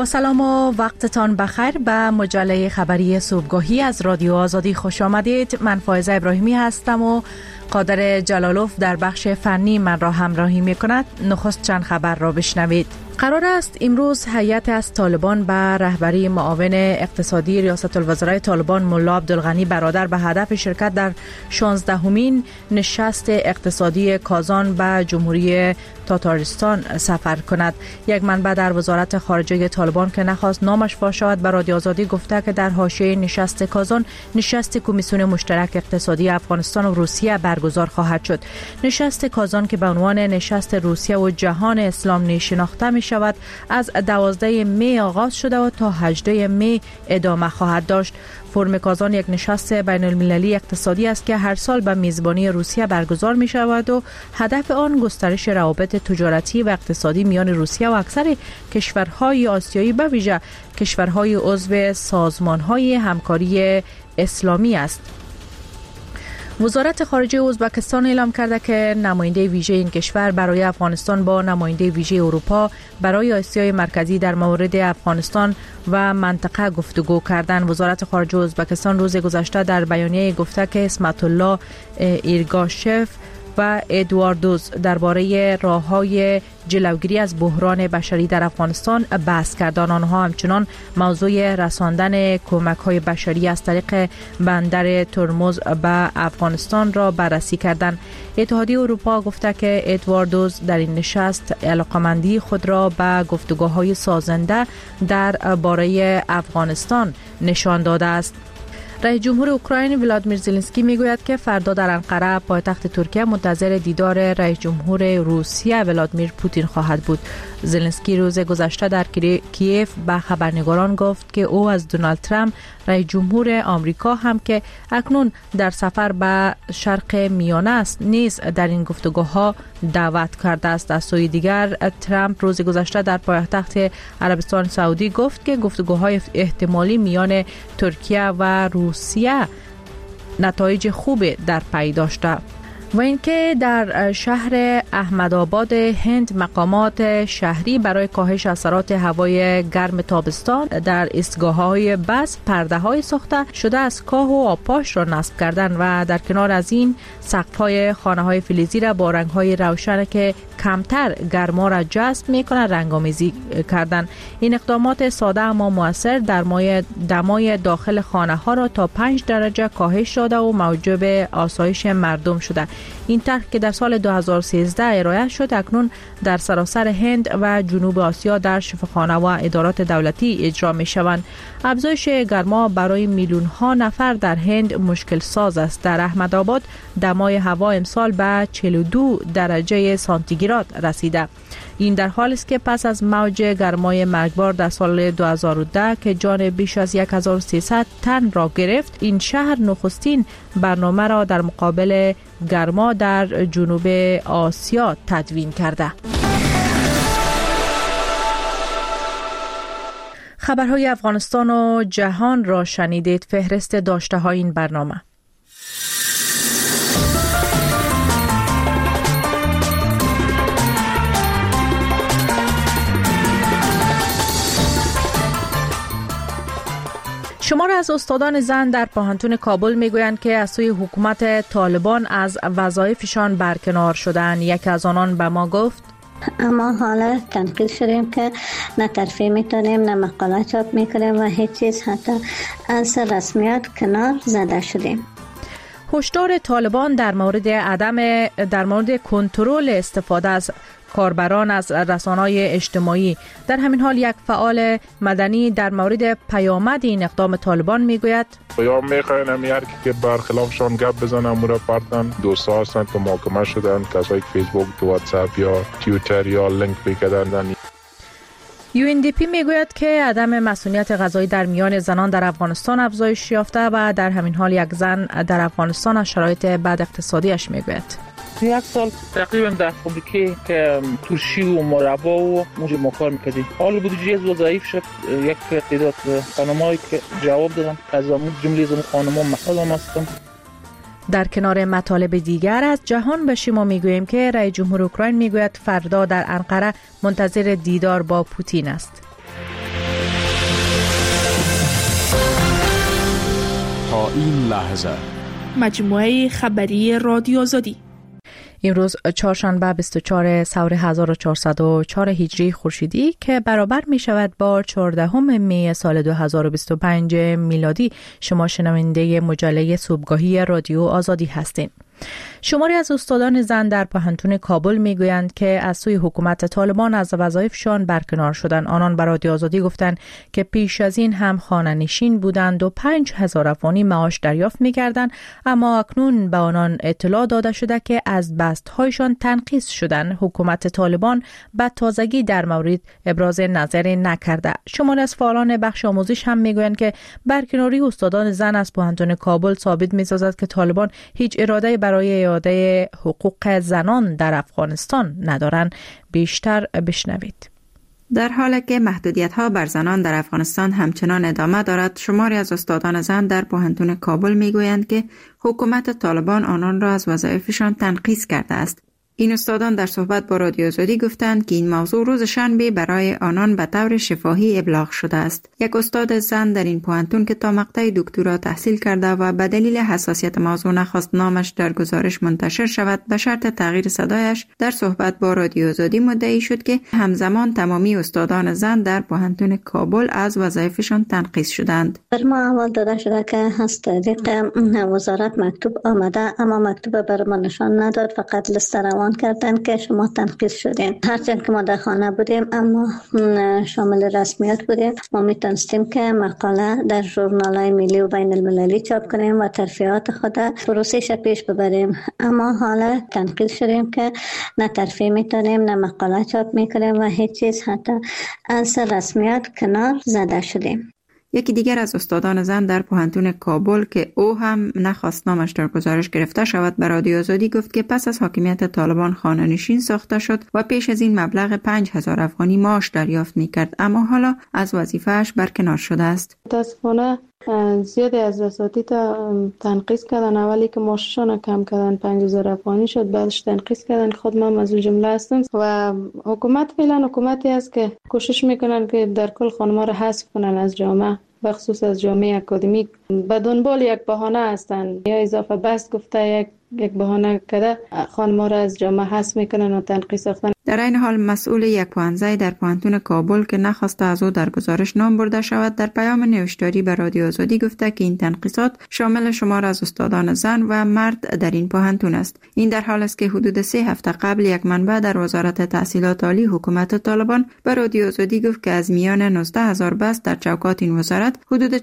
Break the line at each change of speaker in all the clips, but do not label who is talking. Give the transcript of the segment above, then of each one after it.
با سلام و وقتتان بخیر. به مجله خبری صبحگاهی از رادیو آزادی خوش آمدید. من فائزه ابراهیمی هستم و قادر جلالوف در بخش فنی من را همراهی می کند. نخست چند خبر را بشنوید. قرار است امروز هیئت از طالبان به رهبری معاون اقتصادی ریاست الوزرای طالبان ملا عبدالغنی برادر به هدف شرکت در 16مین نشست اقتصادی کازان به جمهوری تاتارستان سفر کند. یک منبع در وزارت خارجه طالبان که نخواست نامش فاش شود به رادیو آزادی گفته که در حاشیه نشست کازان نشست کمیسیون مشترک اقتصادی افغانستان و روسیه برگزار خواهد شد. نشست کازان که به عنوان نشست روسیه و جهان اسلام شناخته می شود از 12 می آغاز شده و تا 18 می ادامه خواهد داشت. فرم کازان یک نشست بین المللی اقتصادی است که هر سال به میزبانی روسیه برگزار می شود و هدف آن گسترش روابط تجارتی و اقتصادی میان روسیه و اکثر کشورهای آسیایی به ویژه کشورهای عضو سازمانهای همکاری اسلامی است. وزارت خارجه ازبکستان اعلام کرده که نماینده ویژه این کشور برای افغانستان با نماینده ویژه اروپا برای آسیای مرکزی در مورد افغانستان و منطقه گفتگو کردند. وزارت خارجه ازبکستان روز گذشته در بیانیه گفته که اسمت الله ایرگاشف و ادواردوز درباره راه‌های جلوگیری از بحران بشری در افغانستان بحث کردند. آنها همچنان موضوع رساندن کمک‌های بشری از طریق بندر ترمز به افغانستان را بررسی کردند. اتحادیه اروپا گفته که ادواردوز در این نشست علاقمندی خود را به گفتگوهای سازنده درباره افغانستان نشان داده است. رئیس جمهور اوکراین ولادیمیر زلنسکی میگوید که فردا در انقره پایتخت ترکیه منتظر دیدار رئیس جمهور روسیه ولادیمیر پوتین خواهد بود. زلنسکی روز گذشته در کیف به خبرنگاران گفت که او از دونالد ترامپ رئیس جمهور آمریکا هم که اکنون در سفر به شرق میانه است نیز در این گفتگوها دعوت کرده است. از سوی دیگر ترامپ روز گذشته در پایتخت عربستان سعودی گفت که گفتگوهای احتمالی میان ترکیه و روسیه نتایج خوب در پی داشته. و اینکه در شهر احمدآباد هند مقامات شهری برای کاهش اثرات هوای گرم تابستان در ایستگاه‌های بس پرده‌های ساخته شده از کاه و آبپاش را نصب کردند و در کنار از این سقف‌های خانه‌های فلزی را با رنگ‌های روشن که کمتر گرما را جذب می‌کنند رنگ‌آمیزی کردند. این اقدامات ساده اما مؤثر دمای داخل خانه‌ها را تا 5 درجه کاهش داده و موجب آسایش مردم شده. این طرح که در سال 2013 ارائه شد اکنون در سراسر هند و جنوب آسیا در شفاخانه و ادارات دولتی اجرا می شوند. افزایش گرما برای میلیون ها نفر در هند مشکل ساز است. در احمدآباد دمای هوا امسال به 42 درجه سانتیگراد رسیده. این در حالی است که پس از موج گرمای مرگبار در سال 2010 که جان بیش از 1300 تن را گرفت، این شهر نخستین برنامه را در مقابل گرما در جنوب آسیا تدوین کرده. خبرهای افغانستان و جهان را شنیدید. فهرست داشته های این برنامه. شمار از استادان زن در پوهنتون کابل میگویند که از سوی حکومت طالبان از وظایفشان برکنار شدند. یکی از آنان به ما گفت
اما حالا تنقیل شدیم که نه ترفیع میتونیم نه مقاله چاپ میکنیم و هیچ چیز، حتی از رسمیت کنار زده شدیم.
هشدار طالبان در مورد کنترل استفاده از کاربران از رسانه‌های اجتماعی. در همین حال یک فعال مدنی در مورد پیامد این اقدام طالبان میگوید
یا میخواین همیار که برخلافشان گپ بزنن امورا پرتن دوستا هستند که محاکمه شدن، کسایی که فیسبوک، واتساپ یا توییتر یا لینک بکردن.
UNDP میگوید که عدم مسئولیت قضایی در میان زنان در افغانستان افزایش یافته و در همین حال یک زن در افغانستان از شرایط بد اقتصادیش میگوید.
یک سال تقریبا در فابریکه که ترشی و مربا و موجه ما کار میکردیم. حال بودجه از ضعیف شد. یک تعداد خانمایی که جواب دادن از جمله از خانم‌ها محروم هستن.
در کنار مطالب دیگر از جهان به شما میگوییم که رئیس جمهور اوکراین میگوید فردا در انقره منتظر دیدار با پوتین است.
تا این لحظه.
مجموعه خبری رادیو آزادی.
امروز چهارشنبه 24 سور 1404 هجری خورشیدی که برابر می شود با 14 می سال 2025 میلادی. شما شنونده مجله صبحگاهی رادیو آزادی هستید. شماری از استادان زن در پوهنتون کابل میگویند که از سوی حکومت طالبان از وظایفشان برکنار شدند. آنان به رادیو آزادی گفتند که پیش از این هم خانه‌نشین بودند و 5000 افغانی معاش دریافت می‌کردند، اما اکنون به آنان اطلاع داده شده که از بست‌هایشان تنقیص شدند. حکومت طالبان به تازگی در مورد ابراز نظر نکرده. شماری از فعالان بخش آموزش هم میگویند که برکناری استادان زن از پوهنتون کابل ثابت می‌سازد که طالبان هیچ اراده برای اعاده حقوق زنان در افغانستان ندارند. بیشتر بشنوید.
در حالی که محدودیت‌ها بر زنان در افغانستان همچنان ادامه دارد، شماری از استادان زن در پوهنتون کابل میگویند که حکومت طالبان آنان را از وظایفشان تنقیص کرده است. این استادان در صحبت با رادیو آزادی گفتند که این موضوع روز شنبه برای آنان به طور شفاهی ابلاغ شده است. یک استاد زن در این پوهنتون که تا مقطع دکترا تحصیل کرده و به دلیل حساسیت موضوع نخواست نامش در گزارش منتشر شود، به شرط تغییر صدایش در صحبت با رادیو آزادی مدعی شد که همزمان تمامی استادان زن در پوهنتون کابل از وظایفشان تنقیص شدند.
بر ما اول داده شده که از طریق وزارت مکتوب آمده، اما مکتوب بر ما نشان نداد، فقط لیست کردن که شما تنقیص شدین. هرچند که ما در خانه بودیم اما شامل رسمیات بودیم، ما میتونستیم که مقاله در ژورنال‌های ملی و بین المللی چاپ کنیم و ترفیعات خود پروسش پیش ببریم، اما حالا تنقیص شدیم که نه ترفیع میتونیم نه مقاله چاپ میکنیم و هیچ چیز، حتی از رسمیات کنار زده شدیم.
یکی دیگر از استادان زن در پوهنتون کابل که او هم نخواست نامش در گزارش گرفته شود به رادیو آزادی گفت که پس از حاکمیت طالبان خانه‌نشین ساخته شد و پیش از این مبلغ 5000 افغانی معاش دریافت می‌کرد، اما حالا از وظیفه‌اش برکنار شده است.
متاسفانه زیادی از اساتید تنقیص کردن. اولی که معاششان کم کردن 5000 افغانی شد، بعدش تنقیص کردن. خود من از اون جمله هستم و حکومت فعلا حکومتی است که کوشش میکنن که در کل خانم‌ها را حذف کنن از جامعه، به خصوص از جامعه اکادمیک. به دنبال یک بهانه هستند، یا اضافه بست گفته یک بهانه کرده خانم‌ها را از جامعه حذف میکنن و تنقیص ساختن.
در این حال مسئول یک پوهنځی در پوهنتون کابل که نخواسته از او در گزارش نام برده شود در پیام نوشتاری به رادیو آزادی گفته که این تنقیصات شامل شمار از استادان زن و مرد در این پوهنتون است. این در حال است که حدود 3 هفته قبل یک منبع در وزارت تحصیلات عالی حکومت طالبان به رادیو آزادی گفت که از میان 19000 بست در چوکات این وزارت حدود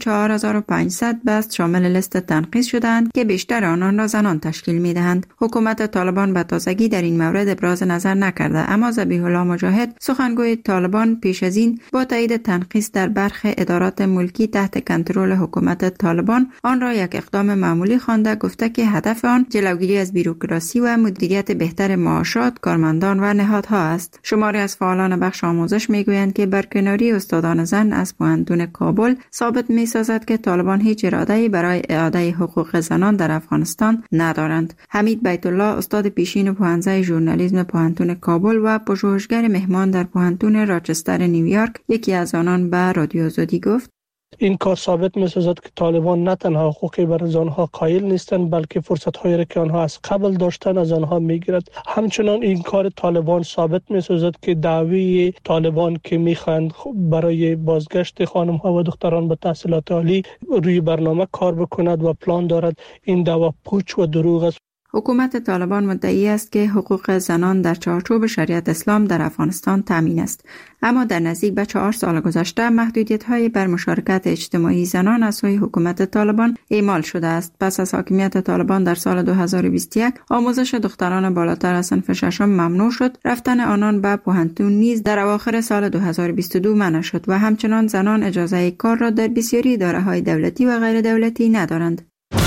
4500 بست شامل لیست تنقیص شدند که بیشتر آنان را زنان تشکیل می‌دهند. حکومت طالبان به تازگی در این مورد ابراز نظر نکرده، اما ذبیح الله مجاهد سخنگوی طالبان پیش از این با تایید تنقیص در برخی ادارات ملکی تحت کنترل حکومت طالبان آن را یک اقدام معمولی خوانده، گفته که هدف آن جلوگیری از بیروکراسی و مدیریت بهتر معاشات کارمندان و نهادها است. شماری از فعالان بخش آموزش میگویند که برکناری استادان زن از پوهنتون کابل ثابت میسازد که طالبان هیچ اراده‌ای برای اعاده حقوق زنان در افغانستان ندارند. حمید بیت الله استاد پیشین پوهنځی ژورنالیسم پوهنتون کابل و پژوهشگر مهمان در پوهنتون راچستر نیویورک یکی از آنان به رادیو آزادی گفت
این کار ثابت می‌سازد که طالبان نه تنها حقوقی برای آنها قائل نیستند بلکه فرصت‌هایی را که آنها از قبل داشتند از آنها می‌گیرد. همچنان این کار طالبان ثابت می‌سازد که دعوی طالبان که می‌خواهند برای بازگشت خانم‌ها و دختران به تحصیلات عالی روی برنامه کار بکند و پلان دارد، این دعوا پوچ و دروغ است.
حکومت طالبان مدعی است که حقوق زنان در چارچوب شریعت اسلام در افغانستان تامین است، اما در نزدیک به 4 سال گذشته محدودیت‌های بر مشارکت اجتماعی زنان از سوی حکومت طالبان اعمال شده است. پس از حاکمیت طالبان در سال 2021 آموزش دختران بالاتر از صنف ششم ممنوع شد، رفتن آنان به پوهنتون نیز در اواخر سال 2022 منع شد و همچنان زنان اجازه کار را در بسیاری اداره‌های دولتی و غیر دولتی ندارند.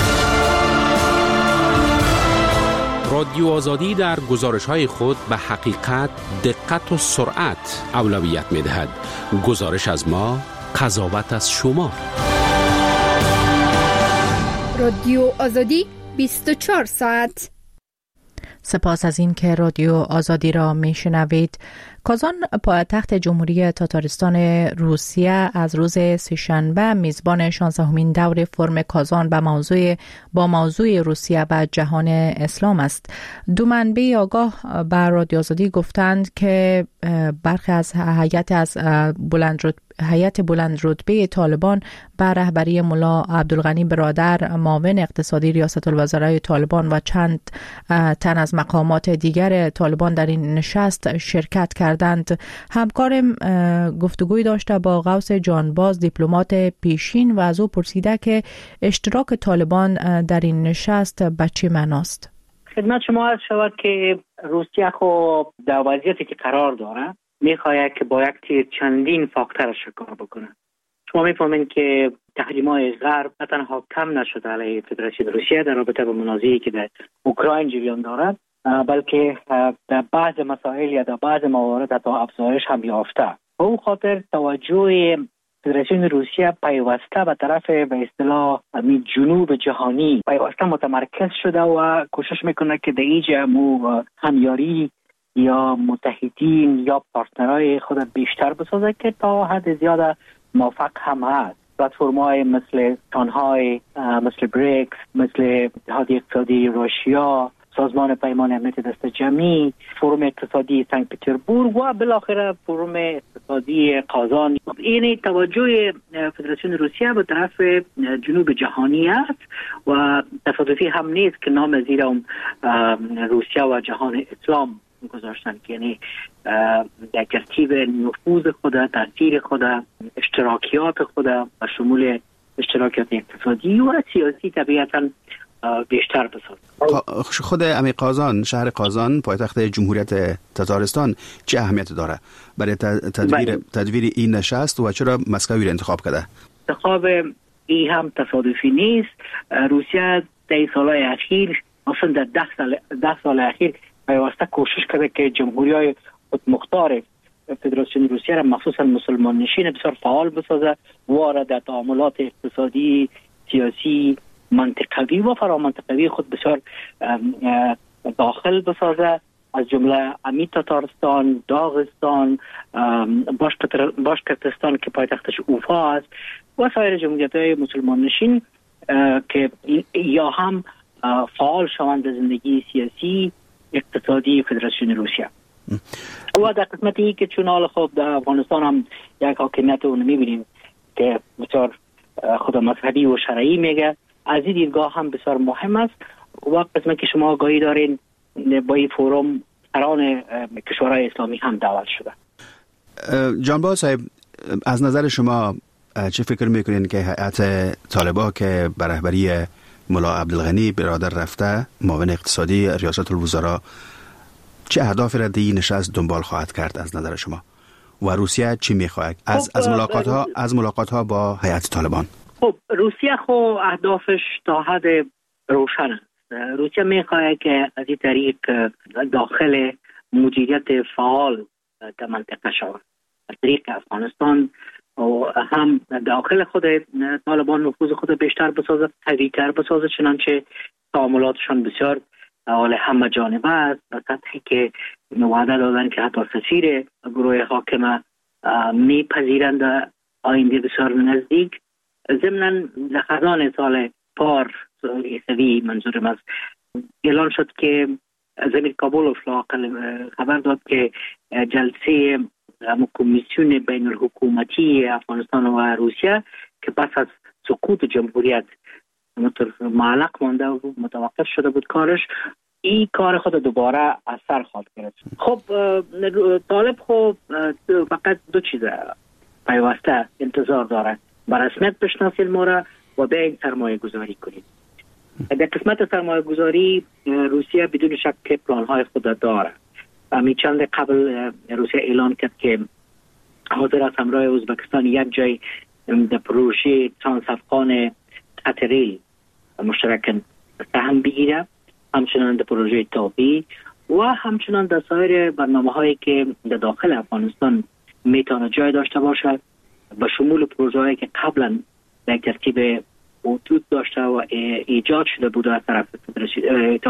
رادیو آزادی در گزارش‌های خود به حقیقت، دقت و سرعت اولویت می‌دهد. گزارش از ما، قضاوت از شما.
رادیو آزادی 24 ساعت.
سپاس از این که رادیو آزادی را میشنوید. کازان پایتخت جمهوری تاتارستان روسیه از روز سه‌شنبه میزبان 16مین دور فورم کازان با موضوع روسیه و جهان اسلام است. دو منبع آگاه به رادیو آزادی گفتند که برخی از هیئت بلند رتبه طالبان به رهبری ملا عبدالغنی برادر معاون اقتصادی ریاست الوزرای طالبان و چند تن از مقامات دیگر طالبان در این نشست شرکت کردند. همکارم گفتگوی داشته با غوث جانباز دیپلمات پیشین و از او پرسیده که اشتراک طالبان در این نشست به چه معناست؟
خدمت شما عرض شود که روسیه خب در وضعیتی که قرار داره میخواهد که با یک تیر چندین فاکتور شکار بکنه. شما میفهمین که تحریم‌های غرب نه تنها کم نشده علیه فدراسیون روسیه در رابطه با منازعه‌ای که در اوکراین جریان دارد، بلکه در بعض مسائل یا در بعض موارد حتی افزایش هم یافته. به اون خاطر توجه فدراسیون روسیه پیوسته به طرف به اصطلاح جنوب جهانی پیوسته متمرکز شده و کوشش میکنه که در اینجا همیاری یا متحدین یا پارتنرهای خود بیشتر بسازه که تا حد زیاد موفق هم هست. پلتفرم‌های مثل شانگهای، مثل بریکس، مثل اتحاد اقتصادی روسیه، سازمان پیمان امنیت دست جمعی، فروم اقتصادی سنت پترزبورگ و بالاخره فروم اقتصادی قازان. این توجه فدراسیون روسیه به طرف جنوب جهانی است و تصادفی هم نیست که نام زیر روسیه و جهان اسلام گذاشتن، یعنی در ترتیب نفوذ خود، تاثیر خود، اشتراکیات خود و شمول اشتراکیات اقتصادی و سیاسی طبیعتاً بیشتر بسازد.
خود قازان، شهر قازان پایتخت جمهوریت تاتارستان چه اهمیت داره برای تدویر این نشست و چرا مسکو را انتخاب کرده؟
انتخاب این هم تصادفی نیست. روسیه در سالهای اخیر، اصلا در 10 سال اخیر پیوسته کوشش کرده که جمهوری‌های خودمختار فدراسیون روسیه را مخصوصا مسلمان نشین بسیار فعال بسازه، وارد در تعاملات اقتصادی، سیاسی، منطقوی و فرامنطقوی خود بسیار داخل بسازه، از جمله امی تاتارستان، داغستان، باشکرتستان که پایتختش اوفا است و سایر جمهوریت‌های مسلمان نشین که یا هم فعال شوند به زندگی سیاسی اقتصادی فدراسیون روسیه. و در قسمتی که چون حال خود در افغانستان هم یک حاکمیت رو میبینیم که بسیار خود مذهبی و شرعی میگه، از این دیدگاه هم بسیار مهم است و قسمتی که شما آگاهی دارین با این فوروم سران کشورهای اسلامی هم دعوت شده.
جانباز صاحب، از نظر شما چه فکر میکنین که هیئت طالبان که به رهبری ملا عبدالغنی برادر رفته معاون اقتصادی ریاست الوزراء چه اهدافی را در این نشست دنبال خواهد کرد از نظر شما و روسیه چی میخواهد از ملاقات ها با هیئت طالبان؟
خب روسیه خب اهدافش تا حد روشن است. روسیه میخواهد که از این طریق داخل مدیریت فعال در منطقه شود، از طریق افغانستان و هم داخل خود طالبان نفوذ خود بیشتر بسازد، قوی‌تر بسازد، چنانچه تعاملاتشان بسیار حال همه جانبه است به سطحی که وعده دادن که حتی سفیر گروه حاکمه میپذیرند آینده بسیار نزدیک. ضمناً در خزان سال پار عیسوی منظورم است اعلان شد که زمین کابل خبر داد که جلسه کمیسیون بین الحکومتی افغانستان و روسیه که پس از سقوط جمهوریت معلق مانده و متوقف شده بود کارش، این کار خود دوباره از سر خواهد گرفت. خب طالب خب فقط دو چیز پیوسته انتظار داره: به رسمیت بشناسید ما را و به سرمایه گذاری کنید. در قسمت سرمایه گذاری روسیه بدون شک پلان های خود داره. همین چند قبل روسیه اعلان کرد که حاضر است همراه ازبکستان یک جای در پروژه ترانسافغان قطری مشترکاً سهم بگیره، همچنان در پروژه تابی و همچنان در سایر برنامه هایی که در داخل افغانستان میتونه جای داشته باشد، به شمول پروژه هایی که قبلا در ترتیب وجود داشته و ایجاد شده بوده از طرف